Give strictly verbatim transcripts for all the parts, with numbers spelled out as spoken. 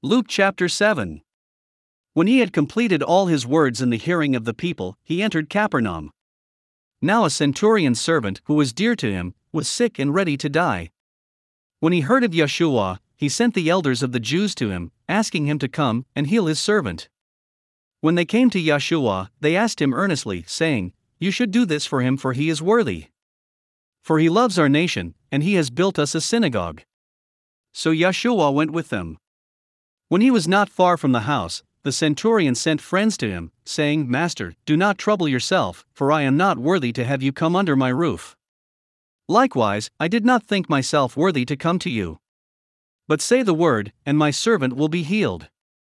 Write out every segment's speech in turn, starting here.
Luke chapter seven. When he had completed all his words in the hearing of the people, he entered Capernaum. Now a centurion's servant, who was dear to him, was sick and ready to die. When he heard of Yeshua, he sent the elders of the Jews to him, asking him to come and heal his servant. When they came to Yeshua, they asked him earnestly, saying, "You should do this for him, for he is worthy. For he loves our nation, and he has built us a synagogue." So Yeshua went with them. When he was not far from the house, the centurion sent friends to him, saying, "Master, do not trouble yourself, for I am not worthy to have you come under my roof. Likewise, I did not think myself worthy to come to you. But say the word, and my servant will be healed.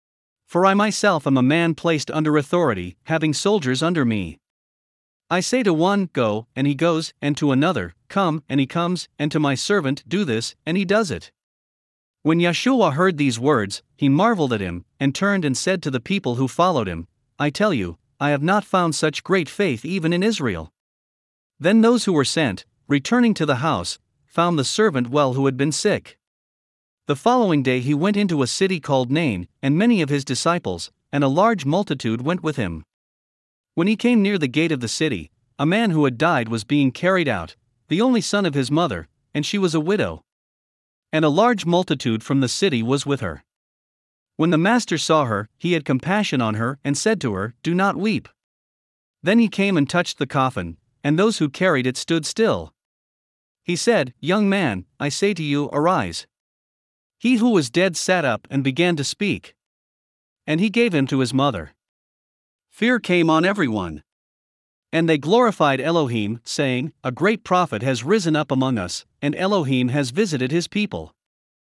For I myself am a man placed under authority, having soldiers under me. I say to one, 'Go,' and he goes, and to another, 'Come,' and he comes, and to my servant, 'Do this,' and he does it." When Yeshua heard these words, he marveled at him, and turned and said to the people who followed him, "I tell you, I have not found such great faith even in Israel." Then those who were sent, returning to the house, found the servant well who had been sick. The following day he went into a city called Nain, and many of his disciples, and a large multitude went with him. When he came near the gate of the city, a man who had died was being carried out, the only son of his mother, and she was a widow. And a large multitude from the city was with her. When the master saw her, he had compassion on her, and said to her, "Do not weep." Then he came and touched the coffin, and those who carried it stood still. He said, "Young man, I say to you, arise." He who was dead sat up and began to speak. And he gave him to his mother. Fear came on everyone. And they glorified Elohim, saying, "A great prophet has risen up among us, and Elohim has visited his people."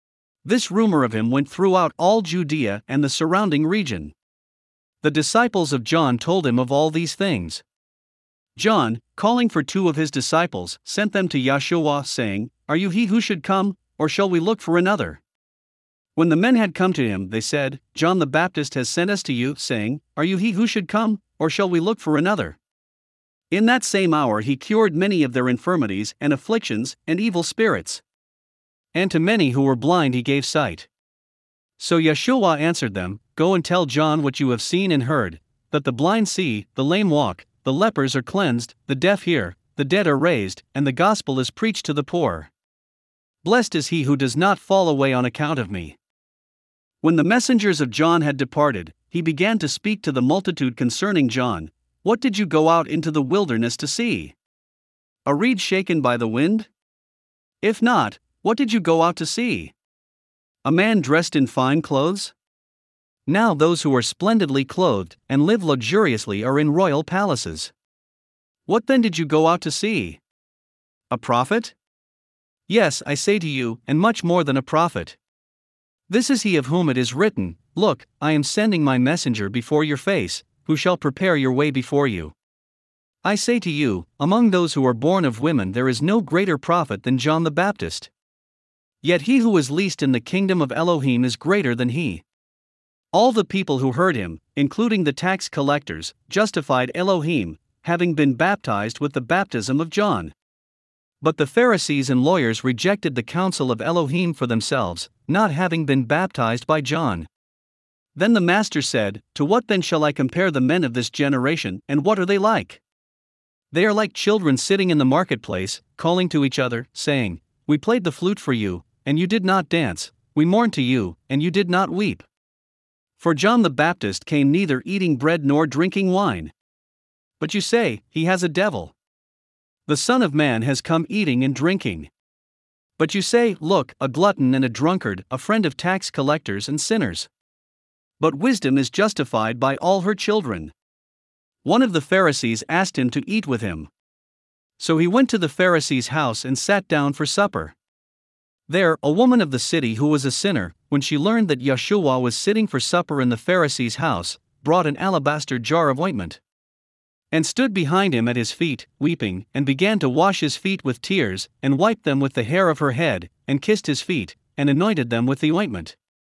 This rumor of him went throughout all Judea and the surrounding region. The disciples of John told him of all these things. John, calling for two of his disciples, sent them to Yeshua, saying, "Are you he who should come, or shall we look for another?" When the men had come to him, they said, "John the Baptist has sent us to you, saying, 'Are you he who should come, or shall we look for another?'" In that same hour he cured many of their infirmities and afflictions and evil spirits. And to many who were blind he gave sight. So Yeshua answered them, "Go and tell John what you have seen and heard, that the blind see, the lame walk, the lepers are cleansed, the deaf hear, the dead are raised, and the gospel is preached to the poor. Blessed is he who does not fall away on account of me." When the messengers of John had departed, he began to speak to the multitude concerning John. "What did you go out into the wilderness to see? A reed shaken by the wind? If not, what did you go out to see? A man dressed in fine clothes? Now those who are splendidly clothed and live luxuriously are in royal palaces. What then did you go out to see? A prophet? Yes, I say to you, and much more than a prophet. This is he of whom it is written, 'Look, I am sending my messenger before your face, who shall prepare your way before you.' I say to you, among those who are born of women there is no greater prophet than John the Baptist. Yet he who is least in the kingdom of Elohim is greater than he." All the people who heard him, including the tax collectors, justified Elohim, having been baptized with the baptism of John. But the Pharisees and lawyers rejected the counsel of Elohim for themselves, not having been baptized by John. Then the master said, "To what then shall I compare the men of this generation, and what are they like? They are like children sitting in the marketplace, calling to each other, saying, 'We played the flute for you, and you did not dance, we mourned to you, and you did not weep.' For John the Baptist came neither eating bread nor drinking wine. But you say, 'He has a devil.' The Son of Man has come eating and drinking. But you say, 'Look, a glutton and a drunkard, a friend of tax collectors and sinners.' But wisdom is justified by all her children." One of the Pharisees asked him to eat with him. So he went to the Pharisee's house and sat down for supper. There, a woman of the city who was a sinner, when she learned that Yeshua was sitting for supper in the Pharisee's house, brought an alabaster jar of ointment, and stood behind him at his feet, weeping, and began to wash his feet with tears, and wiped them with the hair of her head, and kissed his feet, and anointed them with the ointment.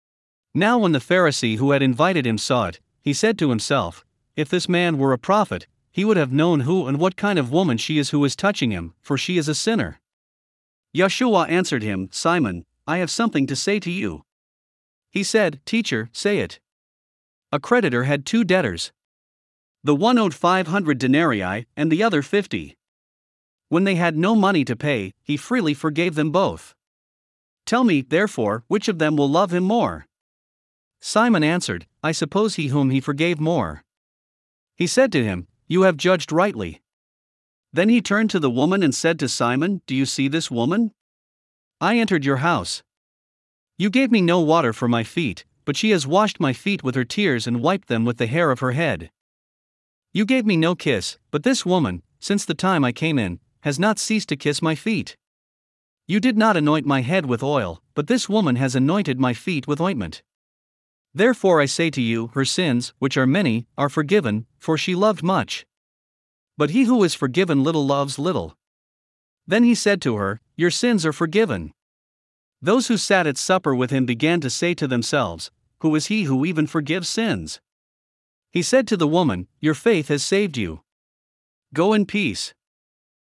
Now when the Pharisee who had invited him saw it, he said to himself, "If this man were a prophet, he would have known who and what kind of woman she is who is touching him, for she is a sinner." Yeshua answered him, "Simon, I have something to say to you." He said, Teacher, say it. A creditor had two debtors. The one owed five hundred denarii, and the other fifty. When they had no money to pay, he freely forgave them both. Tell me, therefore, which of them will love him more? Simon answered, I suppose he whom he forgave more. He said to him, You have judged rightly. Then he turned to the woman and said to Simon, Do you see this woman? I entered your house. You gave me no water for my feet, but she has washed my feet with her tears and wiped them with the hair of her head. You gave me no kiss, but this woman, since the time I came in, has not ceased to kiss my feet. You did not anoint my head with oil, but this woman has anointed my feet with ointment. Therefore I say to you, her sins, which are many, are forgiven, for she loved much. But he who is forgiven little loves little. Then he said to her, Your sins are forgiven. Those who sat at supper with him began to say to themselves, Who is he who even forgives sins? He said to the woman, Your faith has saved you. Go in peace.